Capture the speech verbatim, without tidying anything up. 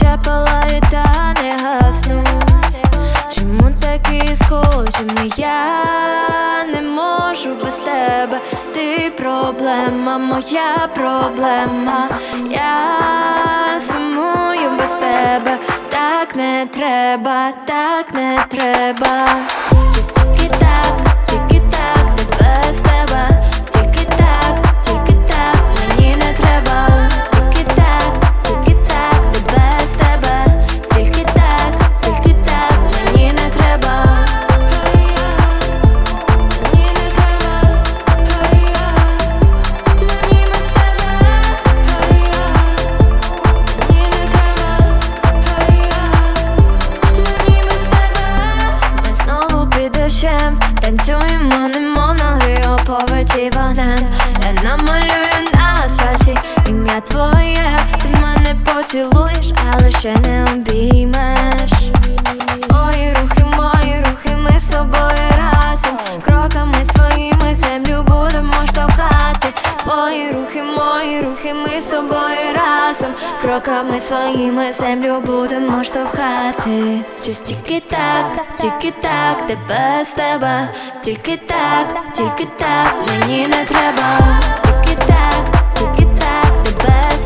Полум'я палає та не гаснуть. Чому такі схожі? Я не можу без тебе. Ти проблема, моя проблема. Я сумую без тебе. Так не треба, так не треба. Тільки так, тільки так, не без тебе. Тільки так, тільки так, мені не треба. Тільки так, тільки так, не без тебе. Тільки так, тільки так, мені не треба. Мені не треба. Мені без тебе. Мені не треба. Мені без тебе. Ми знову під дощем танцюємо, немов ноги оповиті вогнем. Я намалюю на асфальті ім'я твоє. Ти мене поцілуєш, але ще не обіймеш. Ой, рухи, мої рухи, ми з собою разом. Кроками своїми землю будемо штовхати. Мої рухи, мої рухи, ми з тобою разом. Кроками своїми землю будемо штовхати. Just тільки так, тільки так, де без тебе. Тільки так, тільки так, мені не треба. Тільки так, тільки так, де без